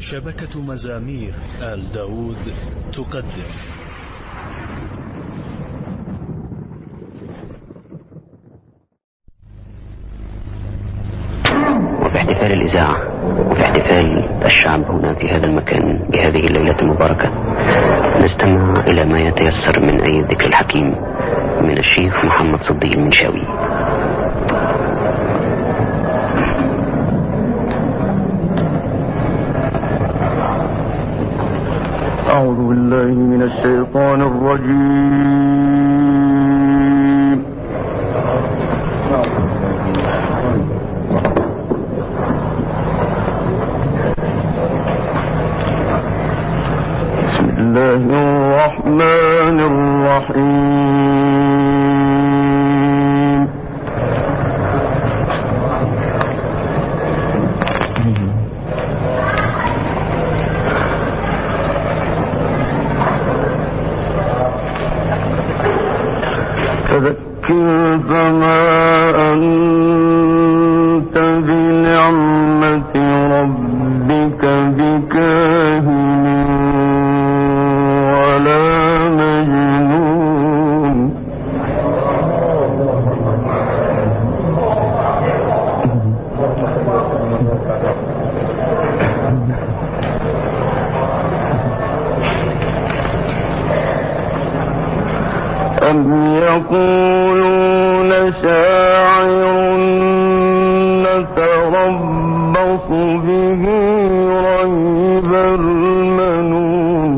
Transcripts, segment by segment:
شبكة مزامير آل داود تقدم وفي احتفال الإذاعة وفي احتفال الشعب هنا في هذا المكان بهذه الليلة المباركة نستمع إلى ما يتيسر من أي ذكر الحكيم من الشيخ محمد صديق المنشاوي. أعوذ بالله من الشيطان الرجيم. بسم الله الرحمن الرحيم. فذكر فما أنت بنعمة ربك بكاهن ولا مجنون. أم يقولون شاعر نتربص به ريب المنون.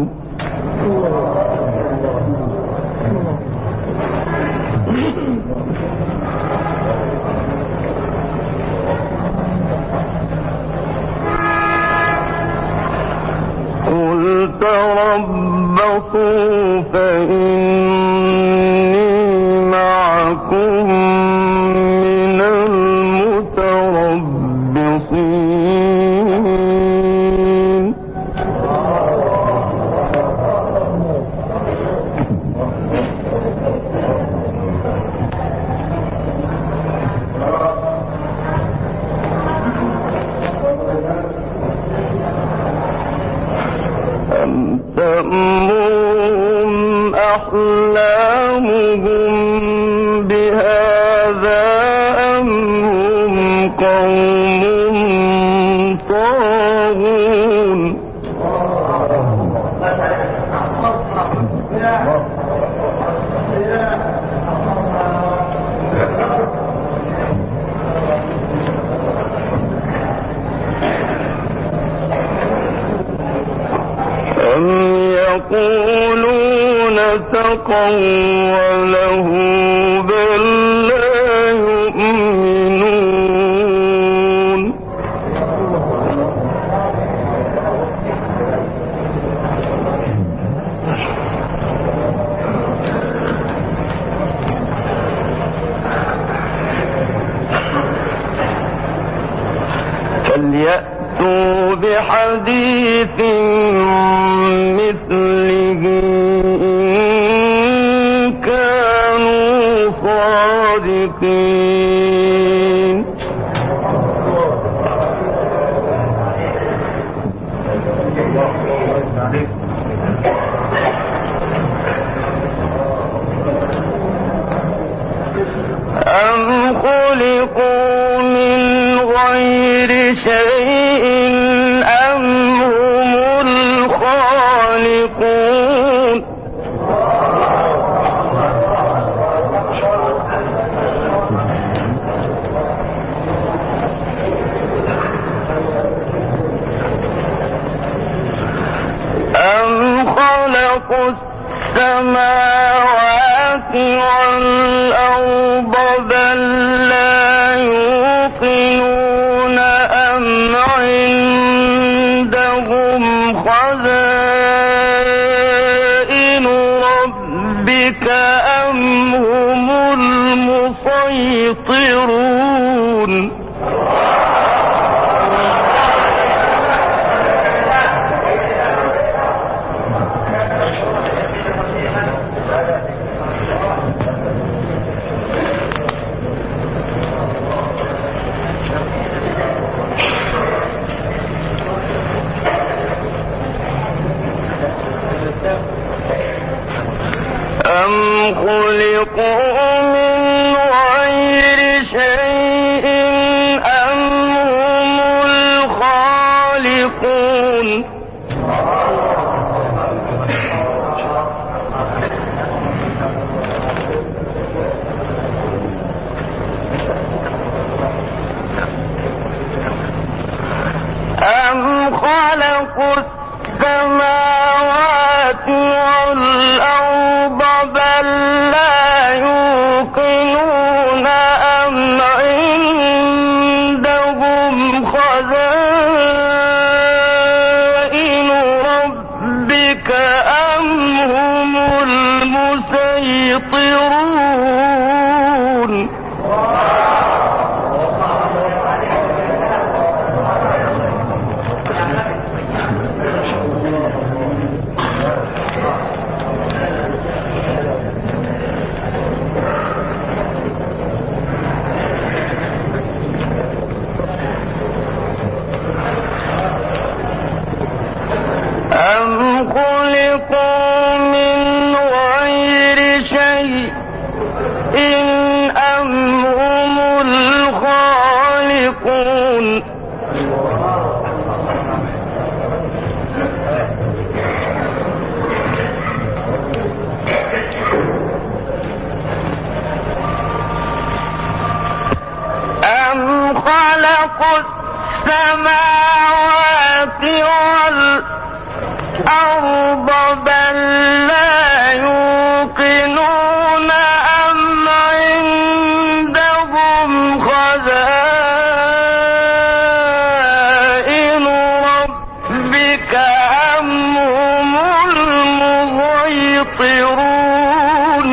قل تربصوا فإني معكم من المتربصين. أم تأمرهم أحلامهم بهذا أم هم قوم طاغون. أم يقولون تقوله بل لا يؤمنون. فليأتوا بحديث مثله إن كانوا صادقين. أم خلقوا من غير شيء أم هم الخالقون. أم خلقوا السماوات والأرض بل لا يوقنون أم عندهم خزائن ربك أم هم المسيطرون. أم خلقوا السماوات والأرض بل لا يوقنون أم عندهم خزائن ربك أم هم المسيطرون أم خلقوا من غير شيء أم هم الخالقون أم خلقوا السماوات والأرض بل لا يوقنون أم عندهم خزائن ربك أم هم المسيطرون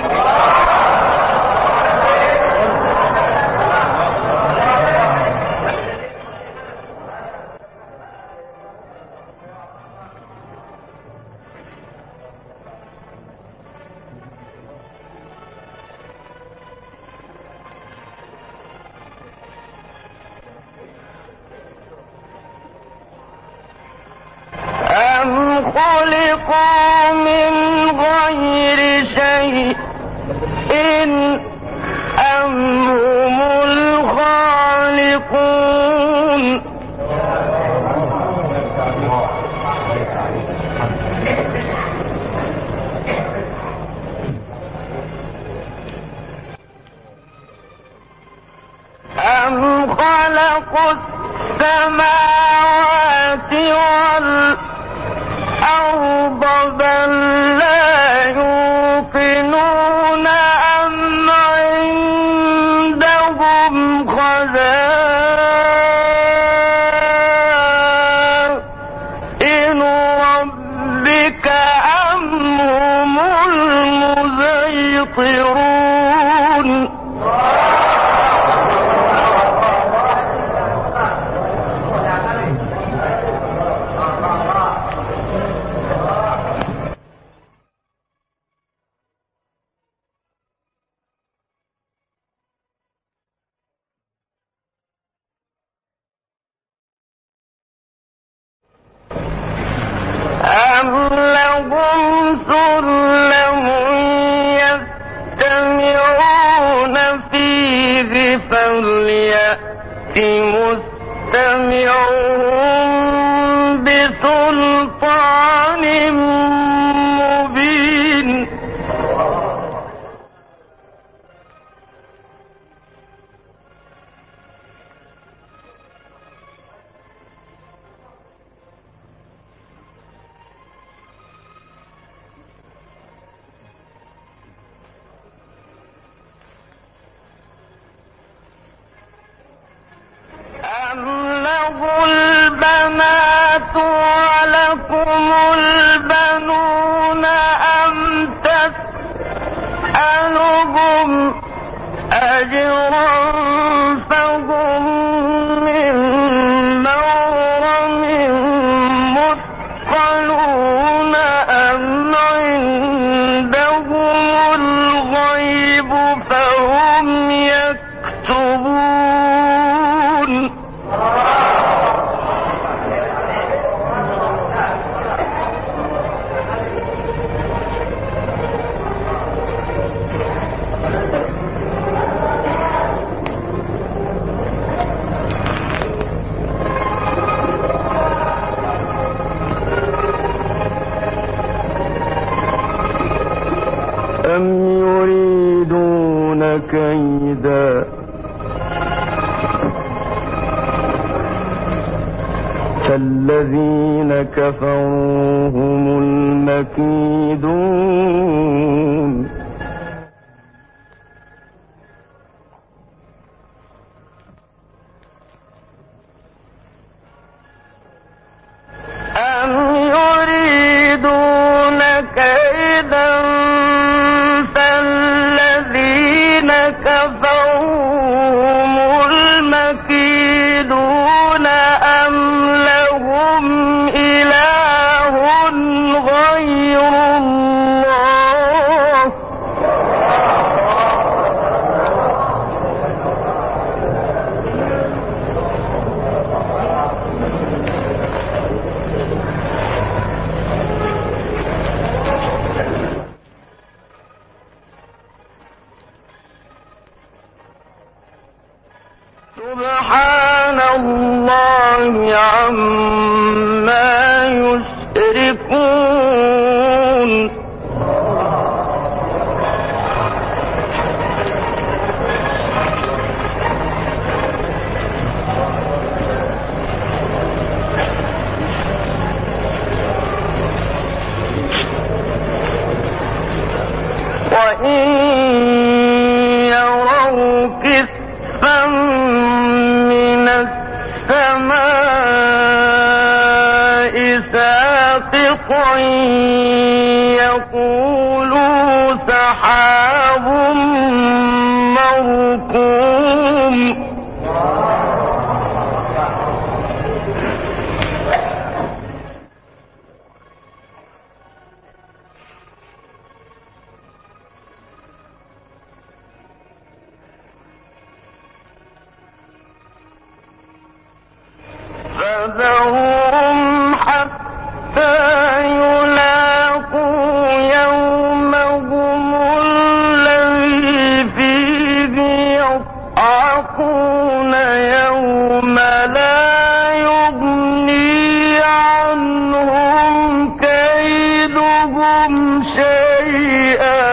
أم خلقوا من غير شيء أم هم الخالقون أم خلقوا السماوات والأرض بل لا يوقنون أم عندهم خزائن ربك أم هم المسيطرون أم لهم سلم يستمعون فيه فليأت مستمعهم بسلطان مبين أم له البنات ولكم البنون أم تسألهم أجرا فهم من مغرم مثقلون أم عندهم الغيب فهم يكتبون أم يريدون كيدا فالذين كفروا هم المكيدون أم يريدون كيدا فالذين كفروا هم المكيدون أم لهم إله غير الله سبحان الله عما يشركون وإن يروا كسفا من السماء ساقطا يقولوا سحاب مركوم فذرهم حتى يلاقوا يومهم الذي فيه يصعقون يوم لا يغني عنهم كيدهم شيئا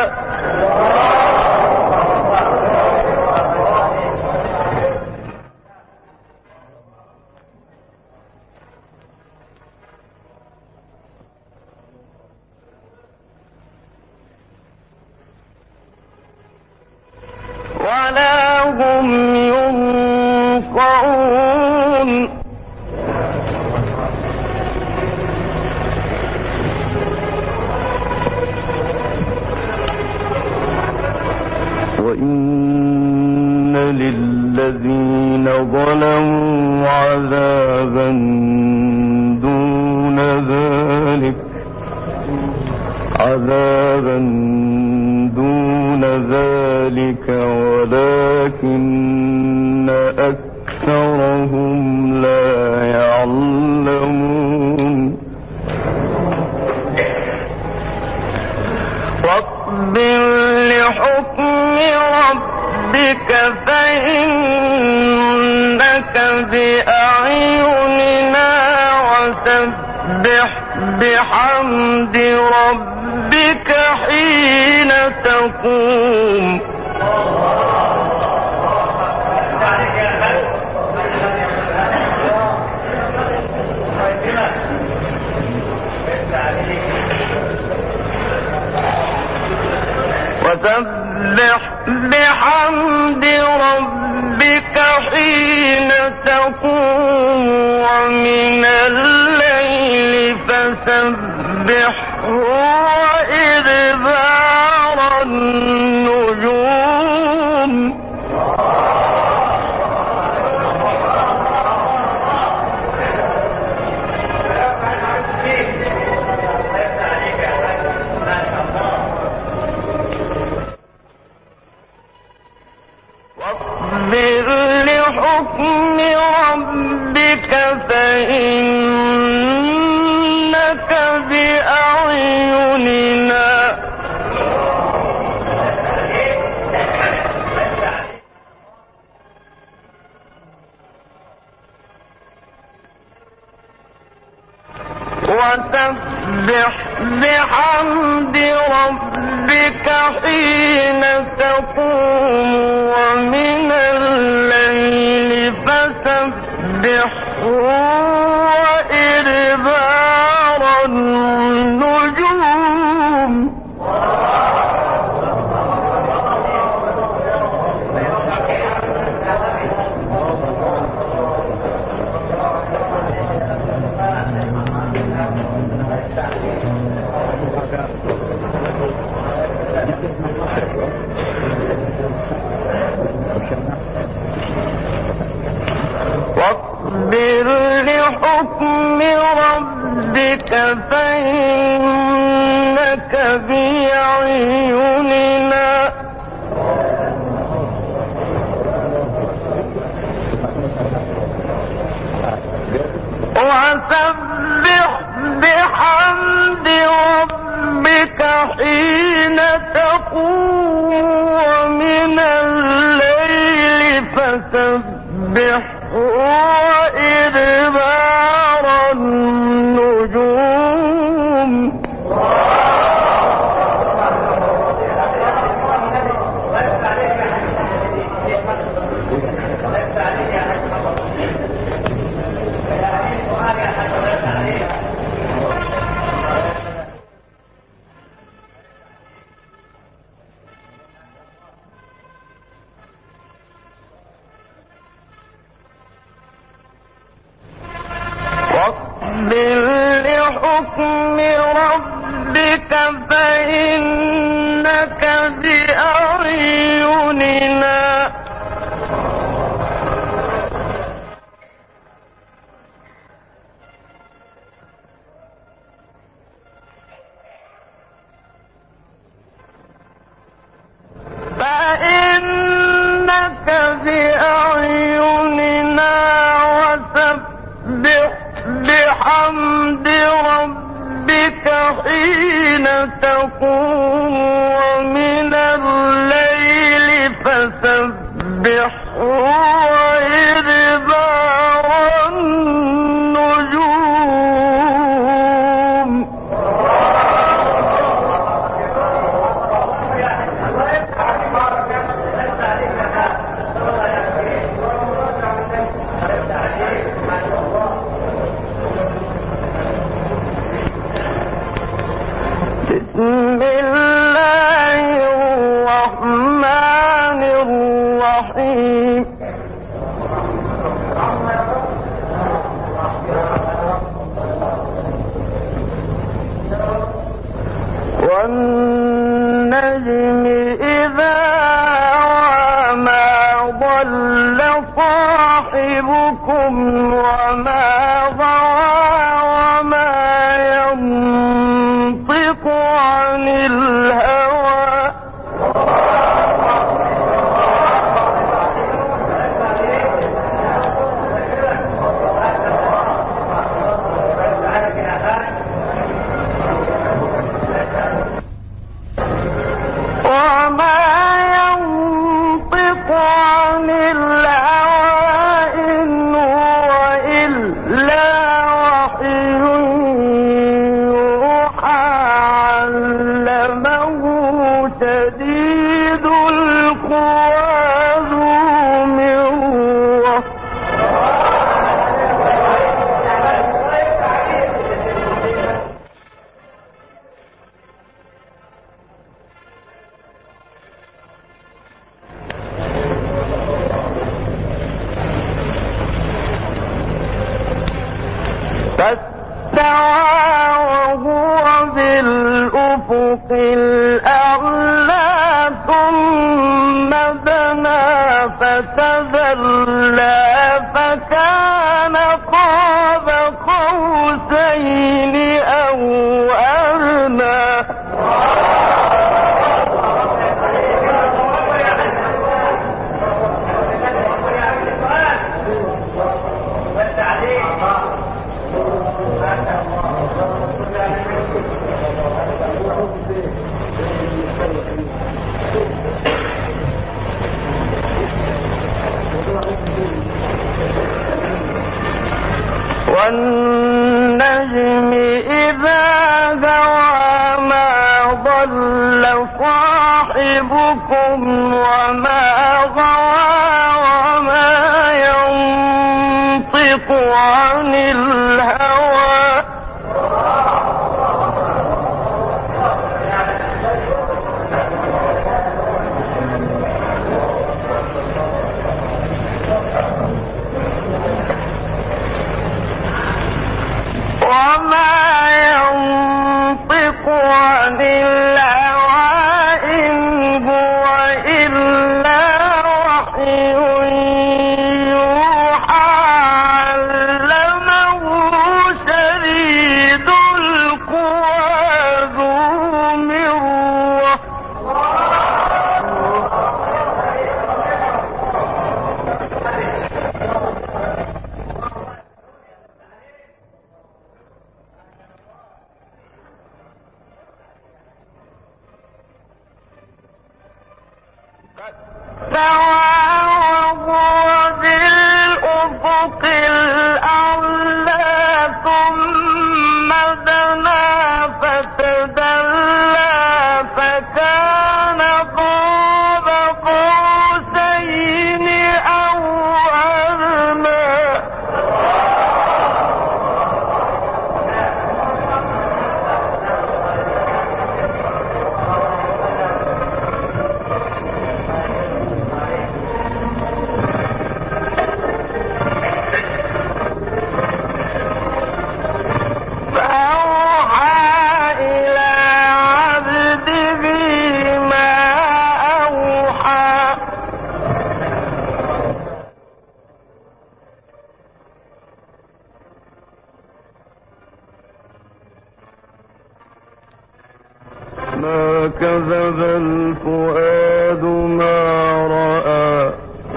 ولا هم ينصرون وإن للذين ظلموا عذابا دون ذلك ولكن أكثرهم لا يعلمون واصبر لحكم ربك فإنك بأعيننا وسبح بحمد ربك حين تقوم وسبح بحمد ربك حين تقوم ومن الليل فسبحه وإدبار النجوم واصبر لحكم ربك فإنك بأعيننا وسبح بحمد ربك حين تقوم ومن الليل فسبحه وإدبار النجوم واصبر لحكم ربك فإنك بأعيننا وسبح بحمد ربك حين تقوم ومن الليل فسبح وإدبار النجوم واصبر لحكم ربك فإنك بأعيننا وسبح بحمد ربك حين تقوم ومن الليل فسبح وإدبار النجوم بسم الله الرحمن الرحيم والنجم إذا هوى ما ضل صاحبكم وما غوى وما ينطق عن الهوى إن هو إلا وحي يوحى علمه شديد القوى ذو مرة فاستوى وهو بالأفق الأعلى ثم دنا فتدلى فكان قاب قوسين أو أدنى والنجم صاحبكم وما غوى وما ينطق عن الهوى عن الهوى إن هو إلا وحي يوحى علمه شديد القوى ذو مرة وهو بالأفق الأعلى ثم دنا فتدلى فكان قاب قوسين أو أدنى ما كذب الفؤاد ما رأى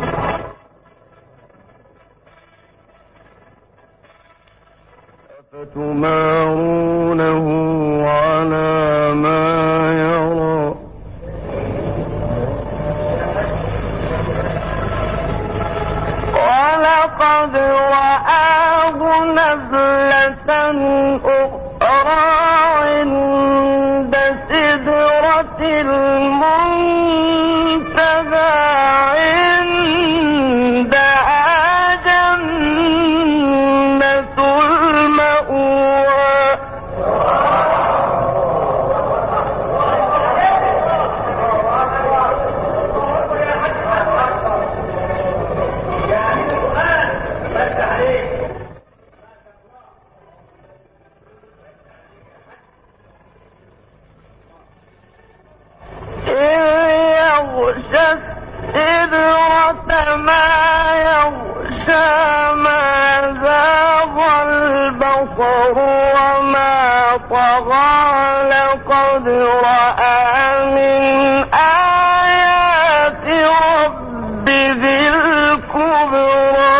أفتمارونه على ما يرى ولقد رآه نزلة أخرى عند سدرة المنتهى عندها جنة المأوى يغشى السدرة ما يغشى ما زاغ البصر وما طغى لقد رأى من آيات ربه الكبرى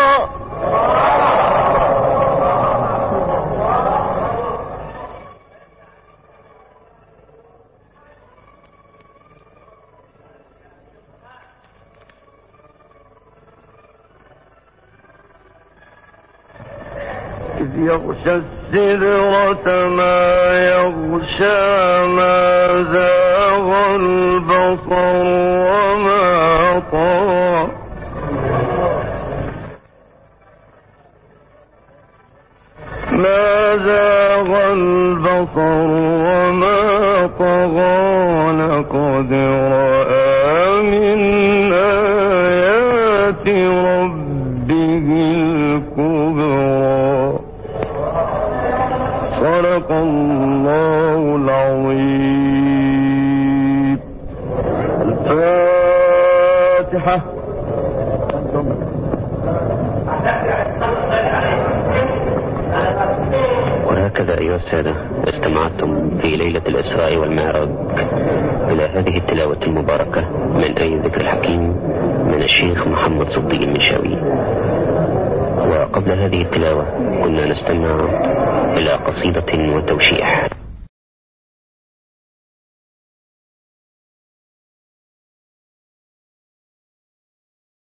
إذ يغشى السدرة ما يغشى ما زاغ البصر وما طغى ما زاغ البصر وما طغى لقد رأى من آيات ربه الكبرى صدق الله العظيم. الفاتحة. وهكذا أيها السادة استمعتم في ليلة الإسراء والمعراج إلى هذه التلاوة المباركة من آية ذكر الحكيم من الشيخ محمد صديق المنشاوي. وقبل هذه التلاوة كنا نستمع إلى قصيدة وتوشيح